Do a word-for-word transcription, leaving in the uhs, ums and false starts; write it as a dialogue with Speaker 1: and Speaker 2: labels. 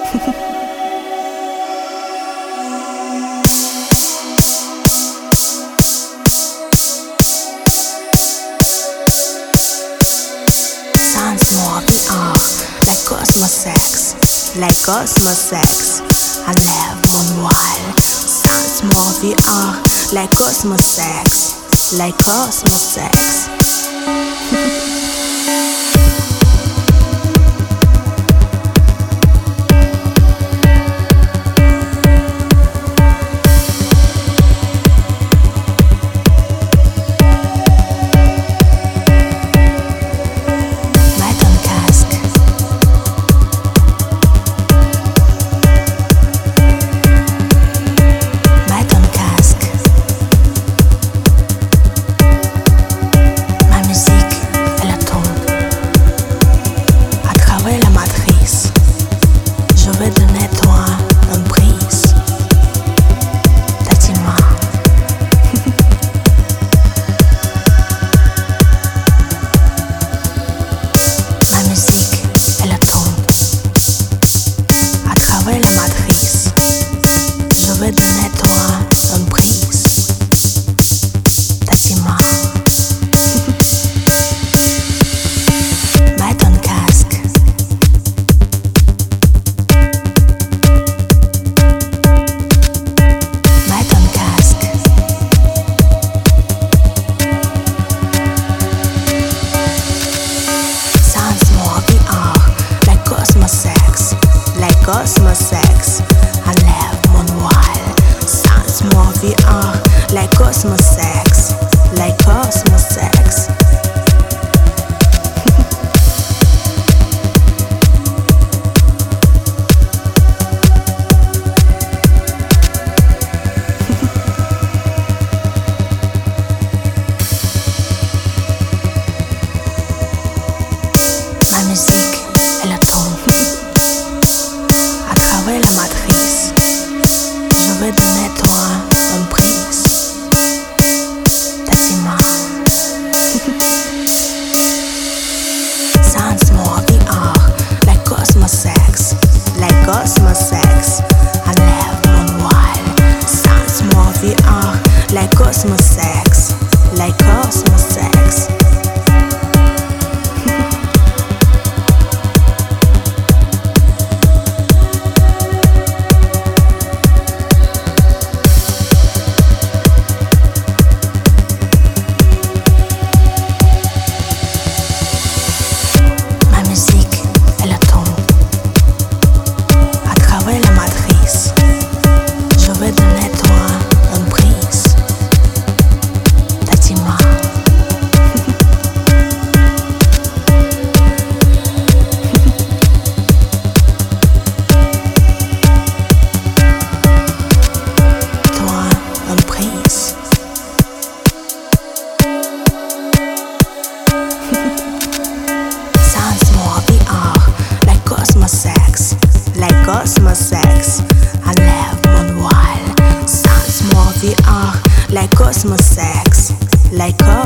Speaker 1: Sounds more V R, like Cosmos Sex, like Cosmos Sex. I live one wild. Sounds more V R, like Cosmos Sex, like Cosmos Sex. Cosmos Sex, I live one wild. Sounds more V R, like Cosmos Sex, like Cosmos Sex. Ma musique est la tombe. La matrice, je vais donner toi un prise. Tatima. Sounds more V R, like Cosmos Sex, like Cosmos Sex. I live one wild. Sounds more V R, like Cosmos Sex, like Cosmos Sex. Sex, like Cosmos Sex. I live one wild. Sounds more V R, like Cosmos Sex, like Cosmos